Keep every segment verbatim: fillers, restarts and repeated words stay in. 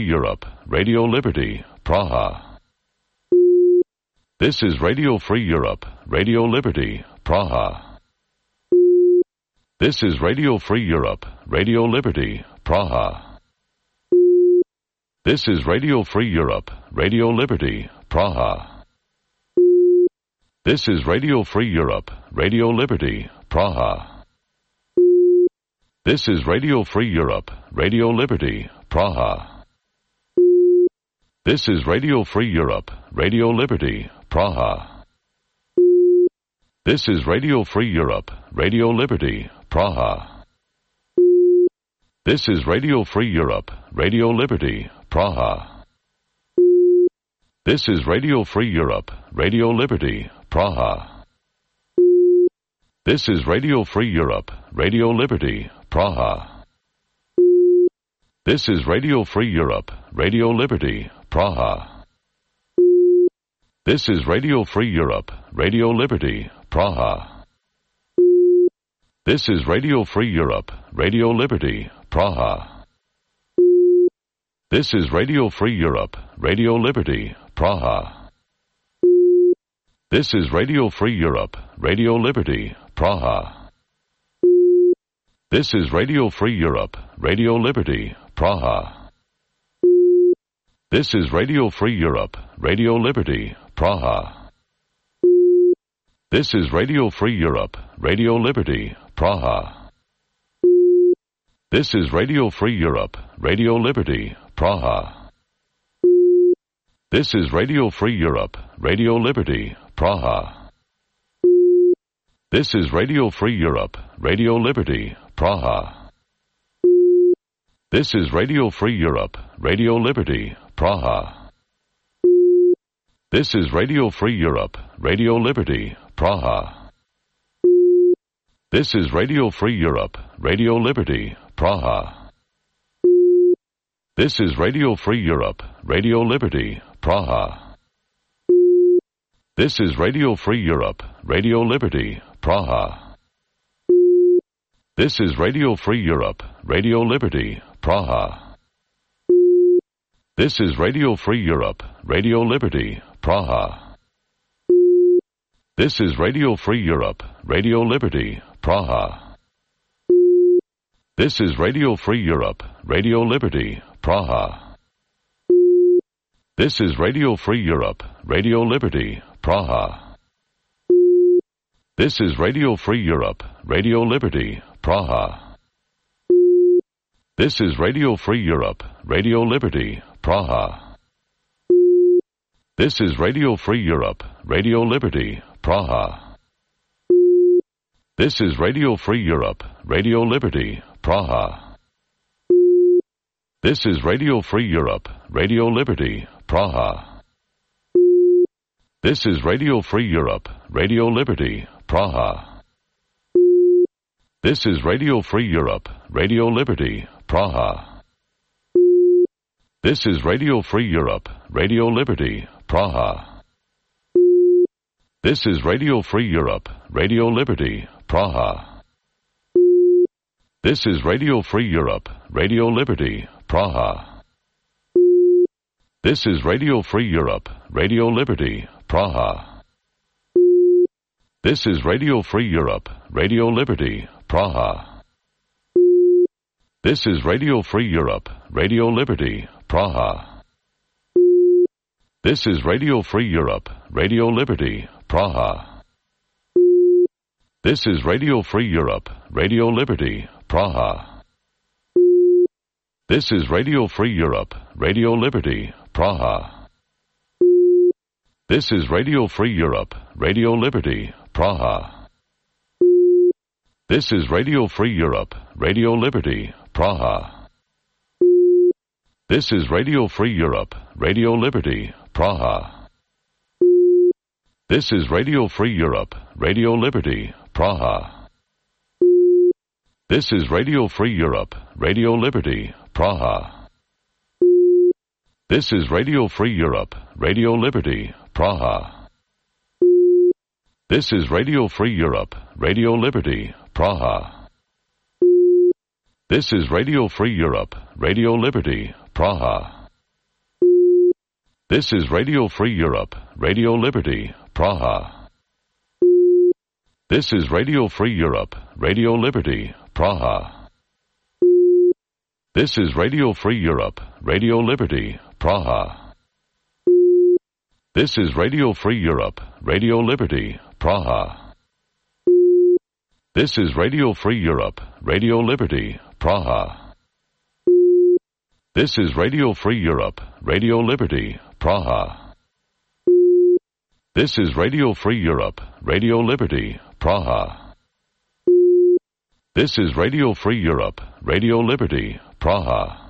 Europe, Radio Liberty, Praha. This is Radio Free Europe, Radio Liberty, Praha. This is Radio Free Europe, Radio Liberty, Praha. This is Radio Free Europe, Radio Liberty, Praha. This is Radio Free Europe, Radio Liberty, Praha. This is Radio Free Europe, Radio Liberty, Praha. This is Radio Free Europe, Radio Liberty, Praha. This is Radio Free Europe, Radio Liberty, Praha. This is Radio Free Europe, Radio Liberty, Praha. This is Radio Free Europe, Radio Liberty, Praha. This is Radio Free Europe, Radio Liberty, Praha. This is Radio Free Europe, Radio Liberty, Praha. This is Radio Free Europe, Radio Liberty, Praha. This is Radio Free Europe, Radio Liberty, Praha. This is Radio Free Europe, Radio Liberty, Praha. This is Radio Free Europe, Radio Liberty, Praha. This is Radio Free Europe, Radio Liberty, Praha. This is Radio Free Europe, Radio Liberty, Praha. This is Radio Free Europe, Radio Liberty, Praha. This is Radio Free Europe, Radio Liberty, Praha. This is Radio Free Europe, Radio Liberty, Praha. This is Radio Free Europe, Radio Liberty, Praha. This is Radio Free Europe, Radio Liberty, Praha. This is Radio Free Europe, Radio Liberty, Praha. This is Radio Free Europe, Radio Liberty, Praha. This is Radio Free Europe, Radio Liberty, Praha. This is Radio Free Europe, Radio Liberty, Praha. This is Radio Free Europe, Radio Liberty, Praha. This is Radio Free Europe, Radio Liberty, Praha. This is Radio Free Europe, Radio Liberty, Praha. This is Radio Free Europe, Radio Liberty, Praha. This is Radio Free Europe, Radio Liberty, Praha. This is Radio Free Europe, Radio Liberty, Praha. This is Radio Free Europe, Radio Liberty, Praha. This is Radio Free Europe, Radio Liberty, Praha. This is Radio Free Europe, Radio Liberty, Praha. This is Radio Free Europe, Radio Liberty, Praha. This is Radio Free Europe, Radio Liberty, Praha. This is Radio Free Europe, Radio Liberty, Praha. This is Radio Free Europe, Radio Liberty, Praha. This is Radio Free Europe, Radio Liberty, Praha. This is Radio Free Europe, Radio Liberty, Praha. This is Radio Free Europe, Radio Liberty, Praha. This is Radio Free Europe, Radio Liberty, Praha. This is Radio Free Europe, Radio Liberty, Praha. This is Radio Free Europe, Radio Liberty, Praha. This is Radio Free Europe, Radio Liberty, Praha. This is Radio Free Europe, Radio Liberty, Praha. This is Radio Free Europe, Radio Liberty, Praha. This is Radio Free Europe, Radio Liberty, Praha. This is Radio Free Europe, Radio Liberty, Praha. This is Radio Free Europe, Radio Liberty, Praha. This is Radio Free Europe, Radio Liberty, Praha. This is Radio Free Europe, Radio Liberty, Praha. This is Radio Free Europe, Radio Liberty, Praha. This is Radio Free Europe, Radio Liberty, Praha. This is Radio Free Europe, Radio Liberty, Praha. This is Radio Free Europe, Radio Liberty, Praha. This is Radio Free Europe, Radio Liberty, Praha. This is Radio Free Europe, Radio Liberty, Praha. This is Radio Free Europe, Radio Liberty, Praha. This is Radio Free Europe, Radio Liberty, Praha. This is Radio Free Europe, Radio Liberty, Praha. This is Radio Free Europe, Radio Liberty, Praha.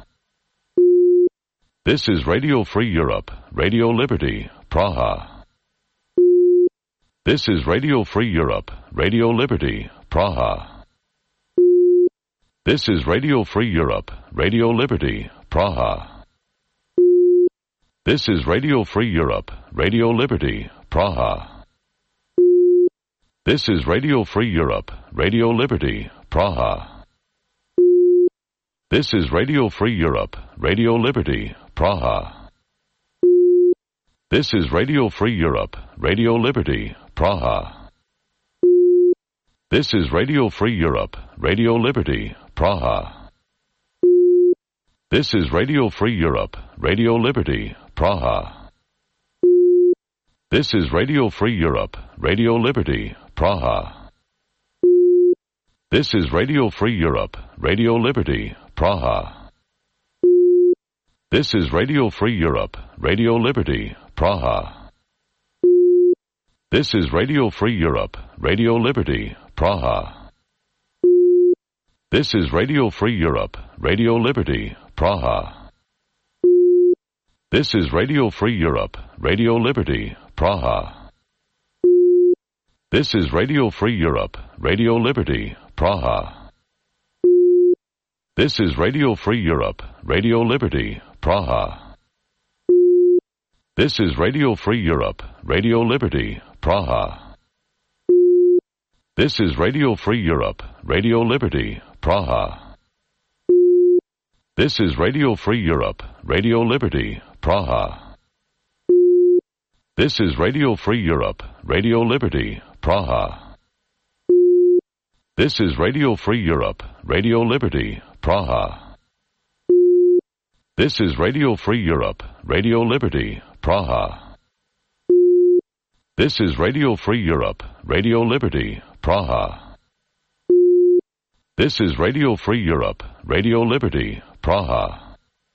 This is Radio Free Europe, Radio Liberty, Praha. This is Radio Free Europe, Radio Liberty, Praha. This is Radio Free Europe, Radio Liberty, Praha. This is Radio Free Europe, Radio Liberty, Praha. This is Radio Free Europe, Radio Liberty, Praha. This is Radio Free Europe, Radio Liberty, Praha. This is Radio Free Europe, Radio Liberty, Praha. This is Radio Free Europe, Radio Liberty, Praha. This is Radio Free Europe, Radio Liberty, Praha. This is Radio Free Europe, Radio Liberty, Praha. This is Radio Free Europe, Radio Liberty, Praha. This is Radio Free Europe, Radio Liberty, Praha. This is Radio Free Europe, Radio Liberty, Praha. This is Radio Free Europe, Radio Liberty, Praha. This is Radio Free Europe, Radio Liberty, Praha. This is Radio Free Europe, Radio Liberty, Praha. This is Radio Free Europe, Radio Liberty, Praha. This is Radio Free Europe, Radio Liberty, Praha. This is Radio Free Europe, Radio Liberty, Praha. This is Radio Free Europe, Radio Liberty, Praha. This is Radio Free Europe, Radio Liberty, Praha. This is Radio Free Europe, Radio Liberty, Praha. This is Radio Free Europe, Radio Liberty, Praha. This is Radio Free Europe, Radio Liberty, Praha. This is Radio Free Europe, Radio Liberty, Praha.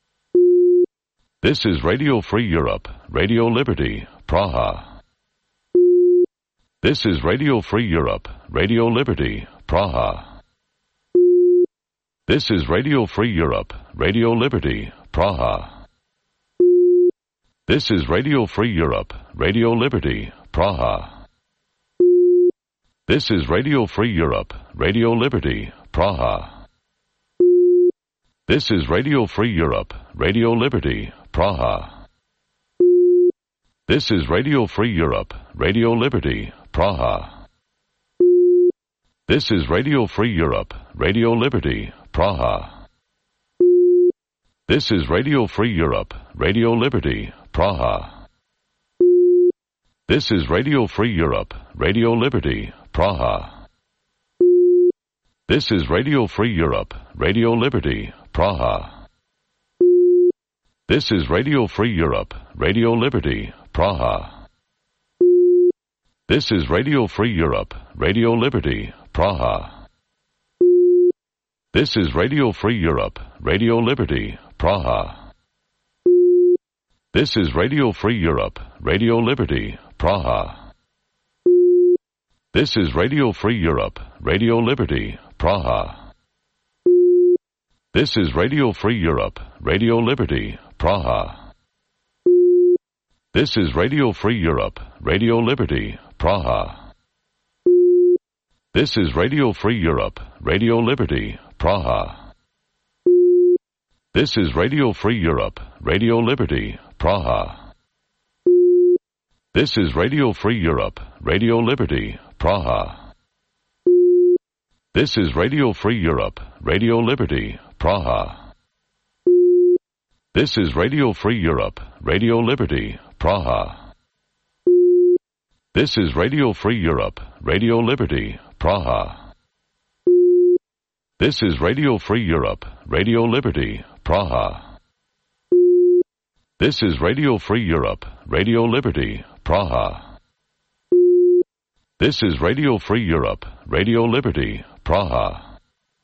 This is Radio Free Europe, Radio Liberty, Praha. This is Radio Free Europe, Radio Liberty, Praha. This is Radio Free Europe, Radio Liberty, Praha. This is Radio Free Europe, Radio Liberty, Praha. This is Radio Free Europe, Radio Liberty, Praha. This is Radio Free Europe, Radio Liberty, Praha. This is Radio Free Europe, Radio Liberty, Praha. This is Radio Free Europe, Radio Liberty, Praha. This is Radio Free Europe, Radio Liberty, Praha. This is Radio Free Europe, Radio Liberty, Praha. This is Radio Free Europe, Radio Liberty, Praha. This is Radio Free Europe, Radio Liberty, Praha. This is Radio Free Europe, Radio Liberty, Praha. This is Radio Free Europe, Radio Liberty, Praha. This is Radio Free Europe, Radio Liberty, Praha. This is Radio Free Europe, Radio Liberty, Praha. This is Radio Free Europe, Radio Liberty, Praha. This is Radio Free Europe, Radio Liberty, Praha. This is Radio Free Europe, Radio Liberty, Praha. This is Radio Free Europe, Radio Liberty, Praha. This is Radio Free Europe, Radio Liberty, Praha. This is Radio Free Europe, Radio Liberty, Praha. This is Radio Free Europe, Radio Liberty, Praha. This is Radio Free Europe, Radio Liberty, Praha. This is Radio Free Europe, Radio Liberty, Praha. This is Radio Free Europe, Radio Liberty, Praha. This is Radio Free Europe, Radio Liberty, Praha.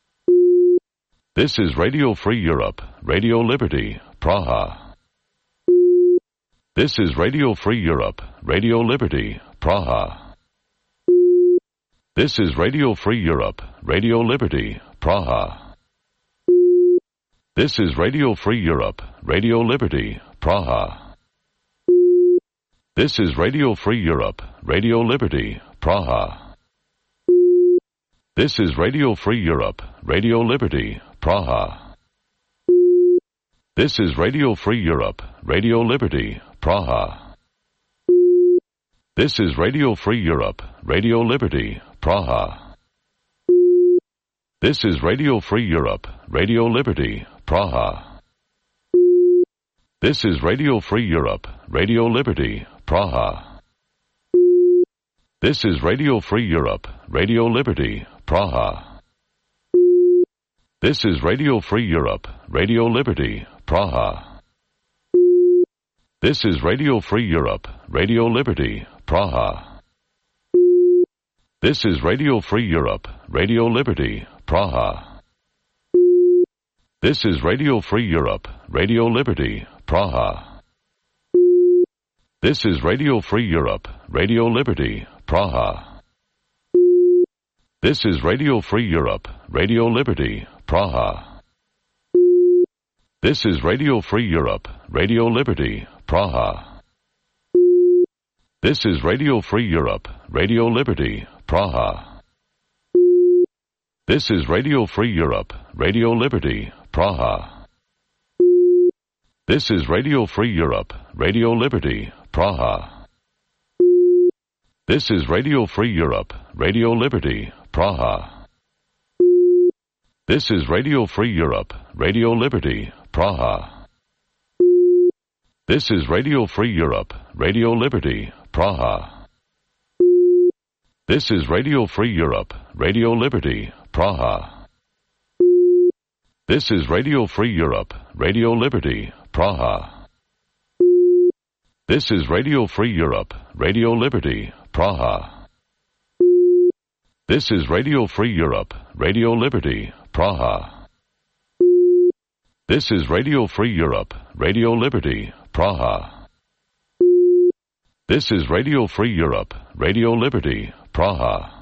This is Radio Free Europe, Radio Liberty, Praha. This is Radio Free Europe, Radio Liberty, Praha. This is Radio Free Europe, Radio Liberty, Praha. This is Radio Free Europe, Radio Liberty, Praha. This is Radio Free Europe, Radio Liberty, Praha. This is Radio Free Europe, Radio Liberty, Praha. This is Radio Free Europe, Radio Liberty, Praha. This is Radio Free Europe, Radio Liberty, Praha. This is Radio Free Europe, Radio Liberty, Praha. This is Radio Free Europe, Radio Liberty, Praha. This is Radio Free Europe, Radio Liberty, Praha. This is Radio Free Europe, Radio Liberty, Praha. This is Radio Free Europe, Radio Liberty, Praha. This is Radio Free Europe, Radio Liberty, Praha. This is Radio Free Europe, Radio Liberty, Praha. This is Radio Free Europe, Radio Liberty, Praha. This is Radio Free Europe, Radio Liberty, Praha. This is Radio Free Europe, Radio Liberty, Praha. This is Radio Free Europe, Radio Liberty, Praha. This is Radio Free Europe, Radio Liberty, Praha. This is Radio Free Europe, Radio Liberty, Praha. This is Radio Free Europe, Radio Liberty, Praha. This is Radio Free Europe, Radio Liberty, Praha. This is Radio Free Europe, Radio Liberty, Praha. This is Radio Free Europe, Radio Liberty, Praha. This is Radio Free Europe, Radio Liberty, Praha. This is Radio Free Europe, Radio Liberty, Praha. This is Radio Free Europe, Radio Liberty, Praha. This is Radio Free Europe, Radio Liberty, Praha. This is Radio Free Europe, Radio Liberty, Praha.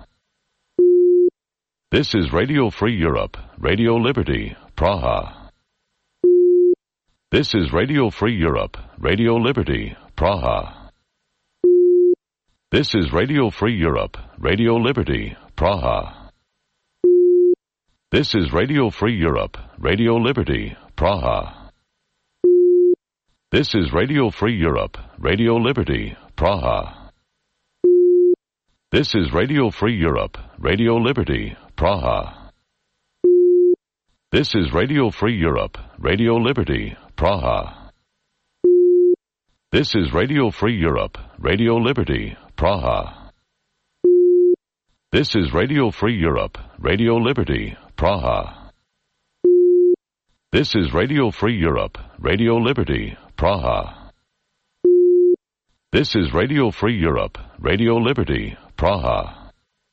This is Radio Free Europe, Radio Liberty, Praha. This is Radio Free Europe, Radio Liberty, Praha. This is Radio Free Europe, Radio Liberty, Praha. This is Radio Free Europe, Radio Liberty, Praha. This is Radio Free Europe, Radio Liberty, Praha. This is Radio Free Europe, Radio Liberty, Praha. This is Radio Free Europe, Radio Liberty, Praha. This is Radio Free Europe, Radio Liberty, Praha. This is Radio Free Europe, Radio Liberty, Praha. This is Radio Free Europe, Radio Liberty, Praha. This is Radio Free Europe, Radio Liberty, Praha.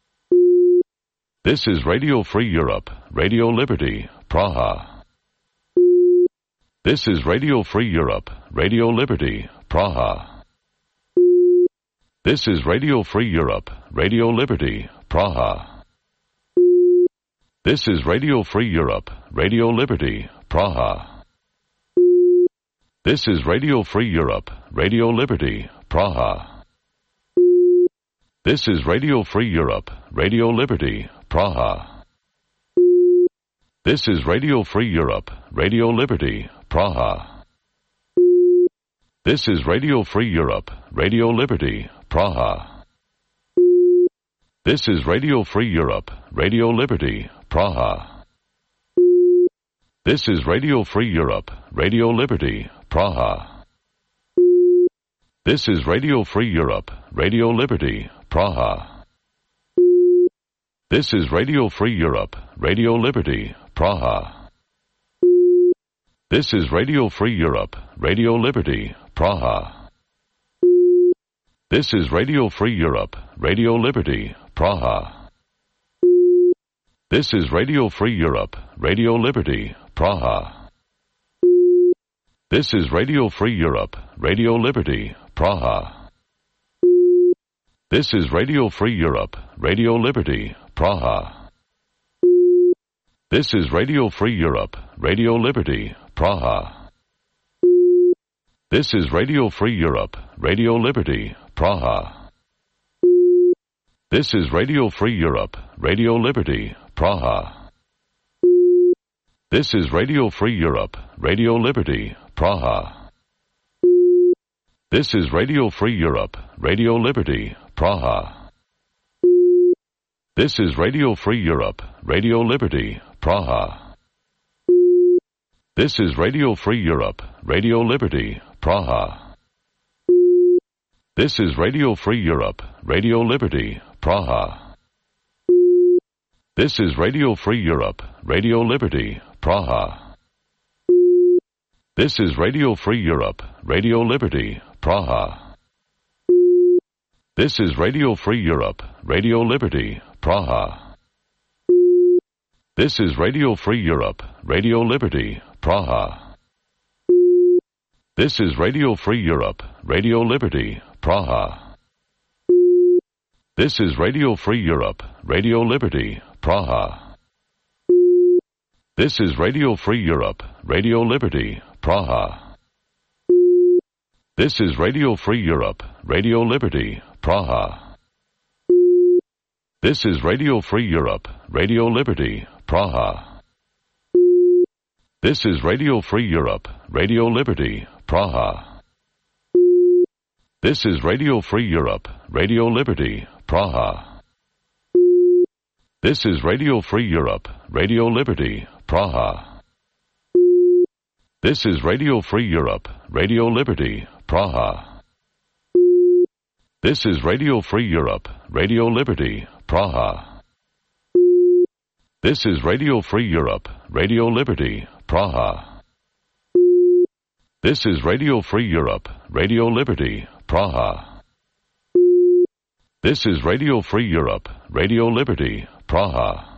This is Radio Free Europe, Radio Liberty, Praha. This is Radio Free Europe, Radio Liberty, Praha. This is Radio Free Europe, Radio Liberty, Praha. This is Radio Free Europe, Radio Liberty, Praha. This is Radio Free Europe, Radio Liberty, Praha. This is Radio Free Europe, Radio Liberty, Praha. This is Radio Free Europe, Radio Liberty, Praha. This is Radio Free Europe, Radio Liberty, Praha. This is Radio Free Europe, Radio Liberty, Praha. This is Radio Free Europe, Radio Liberty, Praha. This is Radio Free Europe, Radio Liberty, Praha. This is Radio Free Europe, Radio Liberty, Praha. This is Radio Free Europe, Radio Liberty, Praha. This is Radio Free Europe, Radio Liberty, Praha. This is Radio Free Europe, Radio Liberty, Praha. This is Radio Free Europe, Radio Liberty, Praha. This is Radio Free Europe, Radio Liberty, Praha. This is Radio Free Europe, Radio Liberty, Praha. This is Radio Free Europe, Radio Liberty, Praha. This is Radio Free Europe, Radio Liberty, Praha. This is Radio Free Europe, Radio Liberty, Praha. This is Radio Free Europe, Radio Liberty, Praha. This is Radio Free Europe, Radio Liberty, Praha. This is Radio Free Europe, Radio Liberty, Praha. This is Radio Free Europe, Radio Liberty, Praha. This is Radio Free Europe, Radio Liberty, Praha. This is Radio Free Europe, Radio Liberty, Praha. This is Radio Free Europe, Radio Liberty, Praha. This is Radio Free Europe, Radio Liberty, Praha. This is Radio Free Europe, Radio Liberty, Praha. This is Radio Free Europe, Radio Liberty, Praha. This is Radio Free Europe, Radio Liberty, Praha. This is Radio Free Europe, Radio Liberty, Praha. This is Radio Free Europe, Radio Liberty, Praha. This is Radio Free Europe, Radio Liberty, Praha. This is Radio Free Europe, Radio Liberty, Praha. This is Radio Free Europe, Radio Liberty, Praha. This is Radio Free Europe, Radio Liberty, Praha. This is Radio Free Europe, Radio Liberty, Praha. This is Radio Free Europe, Radio Liberty, Praha. This is Radio Free Europe, Radio Liberty, Praha. This is Radio Free Europe, Radio Liberty, Praha.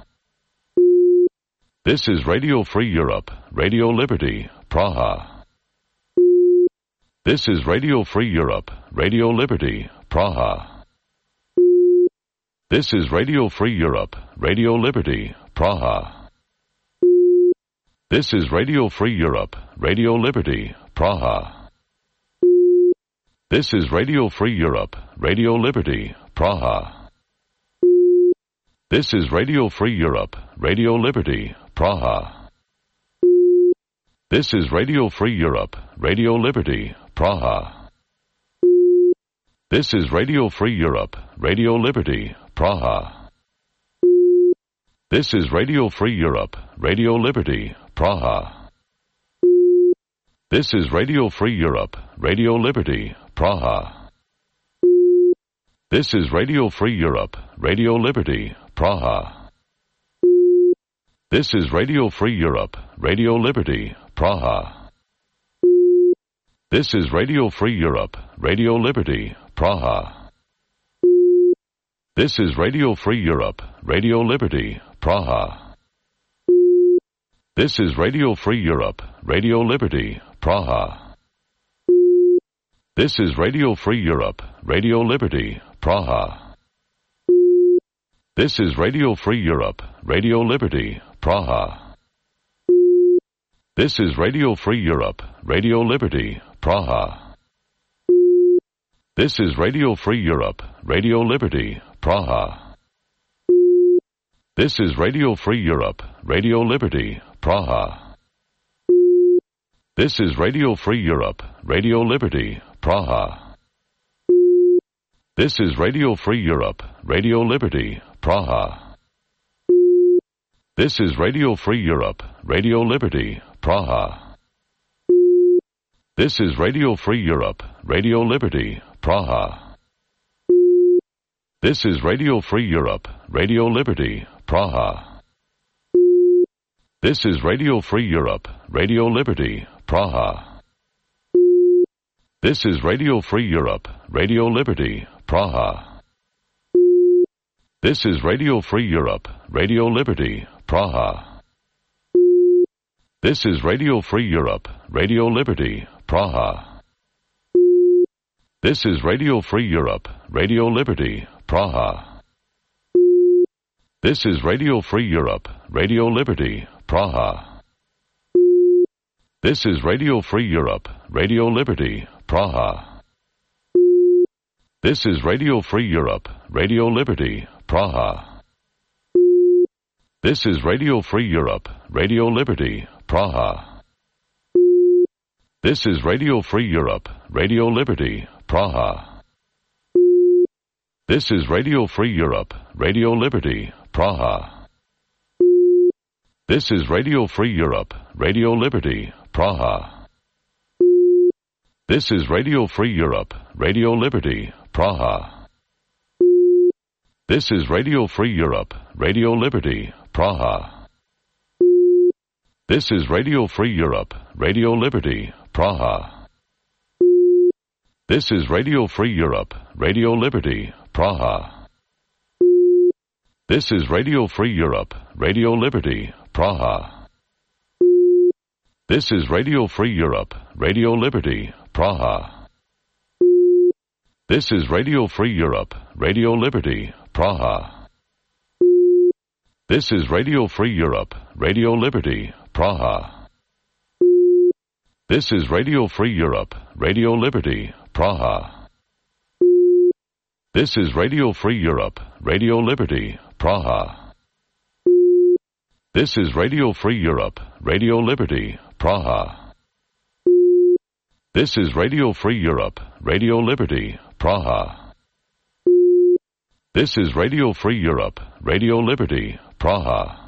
This is Radio Free Europe, Radio Liberty, Praha. This is Radio Free Europe, Radio Liberty, Praha. This is Radio Free Europe, Radio Liberty, Praha. This is Radio Free Europe, Radio Liberty, Praha. This is Radio Free Europe, Radio Liberty, Praha. This is Radio Free Europe, Radio Liberty, Praha. This is Radio Free Europe, Radio Liberty, Praha. This is Radio Free Europe, Radio Liberty, Praha. This is Radio Free Europe, Radio Liberty, Praha. This is Radio Free Europe, Radio Liberty, Praha. This is Radio Free Europe, Radio Liberty, Praha. This is Radio Free Europe, Radio Liberty, Praha. This is Radio Free Europe, Radio Liberty, Praha. This is Radio Free Europe, Radio Liberty, Praha. This is Radio Free Europe, Radio Liberty, Praha. This is Radio Free Europe, Radio Liberty, Praha. This is Radio Free Europe, Radio Liberty, Praha. This is Radio Free Europe, Radio Liberty, Praha. This is Radio Free Europe, Radio Liberty, Praha. This is Radio Free Europe, Radio Liberty, Praha. This is Radio Free Europe, Radio Liberty, Praha. This is Radio Free Europe, Radio Liberty, Praha. This is Radio Free Europe, Radio Liberty, Praha. This is Radio Free Europe, Radio Liberty, Praha. This is Radio Free Europe, Radio Liberty, Praha. This is Radio Free Europe, Radio Liberty, Praha. This is Radio Free Europe, Radio Liberty, Praha. This is Radio Free Europe, Radio Liberty, Praha. This is Radio Free Europe, Radio Liberty, Praha. This is Radio Free Europe, Radio Liberty, Praha. This is Radio Free Europe, Radio Liberty, Praha. This is Radio Free Europe, Radio Liberty, Praha. This is Radio Free Europe, Radio Liberty, Praha. This is Radio Free Europe, Radio Liberty, Praha. This is Radio Free Europe, Radio Liberty, Praha. This is Radio Free Europe, Radio Liberty, Praha. This is Radio Free Europe, Radio Liberty, Praha. This is Radio Free Europe, Radio Liberty, Praha. This is Radio Free Europe, Radio Liberty, Praha. This is Radio Free Europe, Radio Liberty, Praha. This is Radio Free Europe, Radio Liberty, Praha. This is Radio Free Europe, Radio Liberty, Praha. This is Radio Free Europe, Radio Liberty, Praha. This is Radio Free Europe, Radio Liberty, Praha. This is Radio Free Europe, Radio Liberty, Praha. This is Radio Free Europe, Radio Liberty, Praha. This is Radio Free Europe, Radio Liberty, Praha. This is Radio Free Europe, Radio Liberty, Praha. This is Radio Free Europe, Radio Liberty, Praha. This is Radio Free Europe, Radio Liberty, Praha.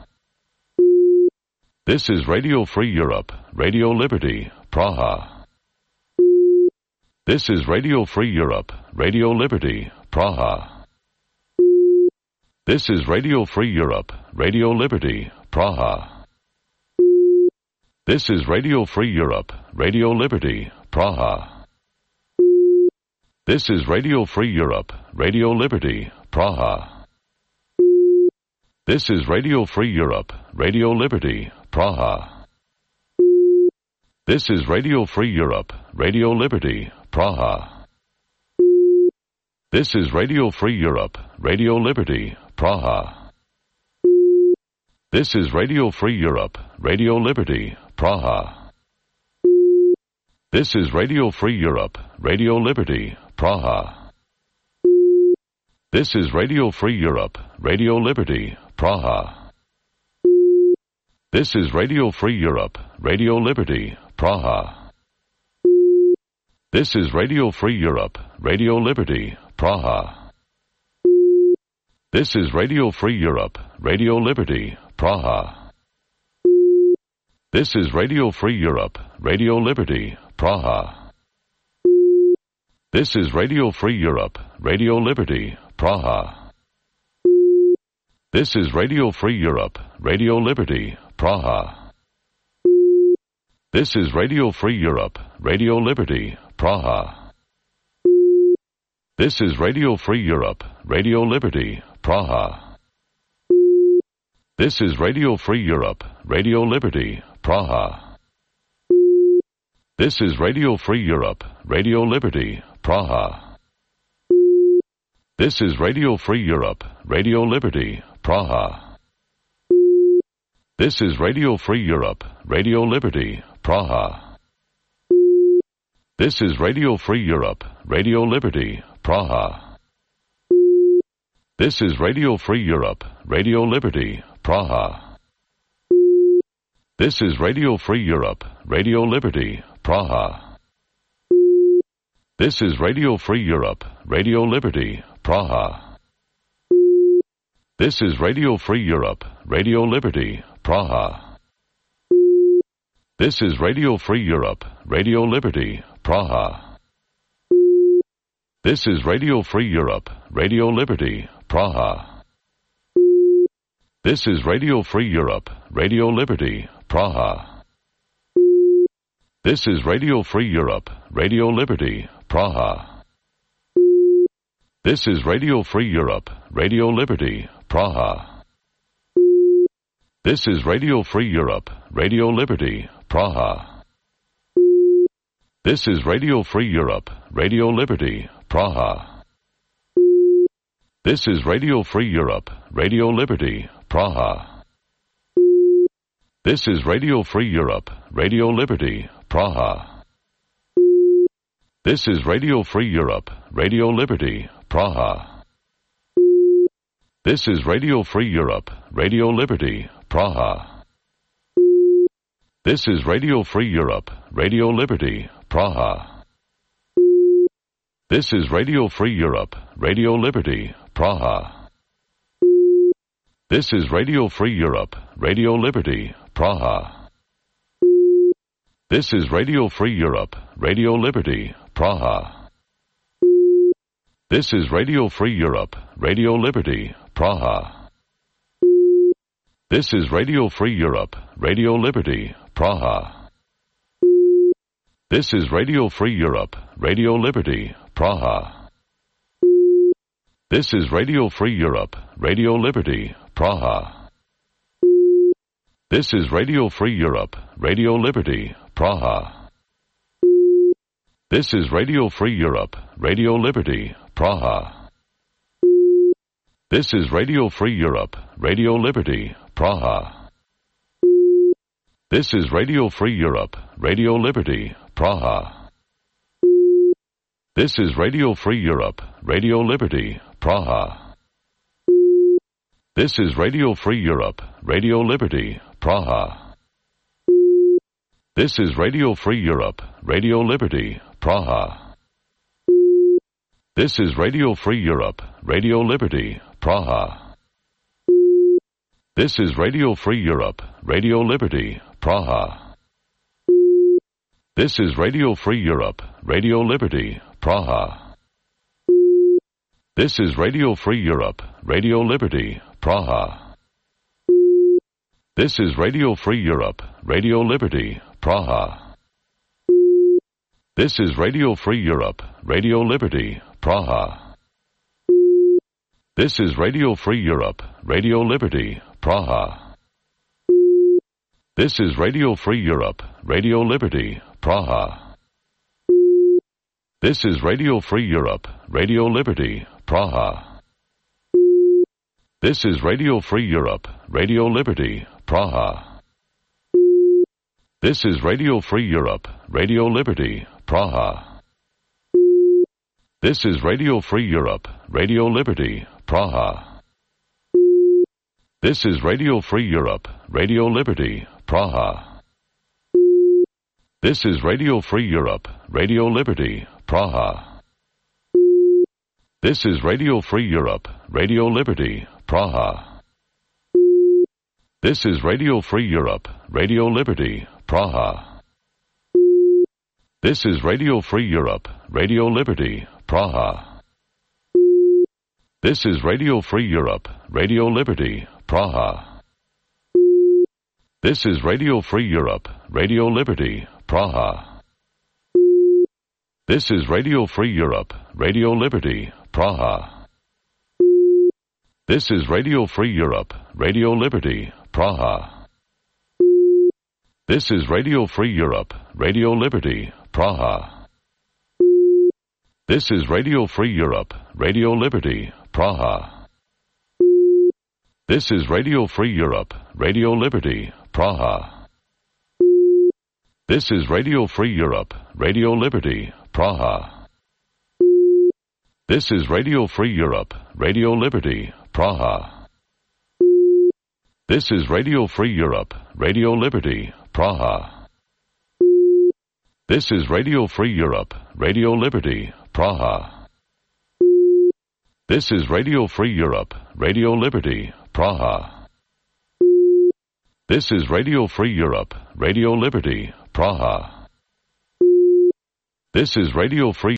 This is Radio Free Europe, Radio Liberty, Praha. This is Radio Free Europe, Radio Liberty, Praha. This is Radio Free Europe, Radio Liberty, Praha. This is Radio Free Europe, Radio Liberty, Praha. This is Radio Free Europe, Radio Liberty, Praha. This is Radio Free Europe, Radio Liberty, Praha. This is Radio Free Europe, Radio Liberty, Praha. This is Radio Free Europe, Radio Liberty, Praha. This is Radio Free Europe, Radio Liberty, Praha. This is Radio Free Europe, Radio Liberty, Praha. This is Radio Free Europe, Radio Liberty, Praha. This is Radio Free Europe, Radio Liberty, Praha. This is Radio Free Europe, Radio Liberty, Praha. This is Radio Free Europe, Radio Liberty, Praha. This is Radio Free Europe, Radio Liberty, Praha. This is Radio Free Europe, Radio Liberty, Praha. This is Radio Free Europe, Radio Liberty, Praha. This is Radio Free Europe, Radio Liberty, Praha. This is Radio Free Europe, Radio Liberty, Praha. This is Radio Free Europe, Radio Liberty, Praha. This is Radio Free Europe, Radio Liberty, Praha. This is Radio Free Europe, Radio Liberty, Praha. This is Radio Free Europe, Radio Liberty, Praha. This is Radio Free Europe, Radio Liberty, Praha. This is Radio Free Europe, Radio Liberty, Praha. This is Radio Free Europe, Radio Liberty, Praha. This is Radio Free Europe, Radio Liberty, Praha. This is Radio Free Europe, Radio Liberty, Praha. This is Radio Free Europe, Radio Liberty, Praha. This is Radio Free Europe, Radio Liberty, Praha. This is Radio Free Europe, Radio Liberty, Praha. This is Radio Free Europe, Radio Liberty, Praha. This is Radio Free Europe, Radio Liberty, Praha. This is Radio Free Europe, Radio Liberty, Praha. This is Radio Free Europe, Radio Liberty, Praha. This is Radio Free Europe, Radio Liberty, Praha. This is Radio Free Europe, Radio Liberty, Praha. This is Radio Free Europe, Radio Liberty, Praha. This is Radio Free Europe, Radio Liberty, Praha. This is Radio Free Europe, Radio Liberty, Praha. This is Radio Free Europe, Radio Liberty, Praha. This is Radio Free Europe, Radio Liberty, Praha. This is Radio Free Europe, Radio Liberty, Praha. This is Radio Free Europe, Radio Liberty, Praha. This is Radio Free Europe, Radio Liberty, Praha. This is Radio Free Europe, Radio Liberty, Praha. This is Radio Free Europe, Radio Liberty, Praha. This is Radio Free Europe, Radio Liberty, Praha. This is Radio Free Europe, Radio Liberty, Praha. This is Radio Free Europe, Radio Liberty, Praha. This is Radio Free Europe, Radio Liberty, Praha. This is Radio Free Europe, Radio Liberty, Praha. This is Radio Free Europe, Radio Liberty, Praha. This is Radio Free Europe, Radio Liberty, Praha. This is Radio Free Europe, Radio Liberty, Praha. This is Radio Free Europe, Radio Liberty, Praha. This is Radio Free Europe, Radio Liberty, Praha. This is Radio Free Europe, Radio Liberty, Praha. This is Radio Free Europe, Radio Liberty, Praha. This is Radio Free Europe, Radio Liberty, Praha. This is Radio Free Europe, Radio Liberty, Praha. This is Radio Free Europe, Radio Liberty, Praha. This is Radio Free Europe, Radio Liberty, Praha. This is Radio Free Europe, Radio Liberty, Praha. This is Radio Free Europe, Radio Liberty, Praha. This is Radio Free Europe, Radio Liberty, Praha. This is Radio Free Europe, Radio Liberty, Praha. This is Radio Free Europe, Radio Liberty, Praha. This is Radio Free Europe, Radio Liberty, Praha. This is Radio Free Europe, Radio Liberty, Praha. This is Radio Free Europe, Radio Liberty, Praha. This is Radio Free Europe, Radio Liberty, Praha. This is Radio Free Europe, Radio Liberty, Praha. This is Radio Free Europe, Radio Liberty, Praha. This is Radio Free Europe, Radio Liberty, Praha. This is Radio Free Europe, Radio Liberty, Praha. This is Radio Free Europe, Radio Liberty, Praha. This is Radio Free Europe, Radio Liberty, Praha. This is Radio Free Europe, Radio Liberty, Praha. This is Radio Free Europe, Radio Liberty, Praha. This is Radio Free Europe, Radio Liberty, Praha. This is Radio Free Europe, Radio Liberty, Praha. This is Radio Free Europe, Radio Liberty, Praha. This is Radio Free Europe, Radio Liberty, Praha. This is Radio Free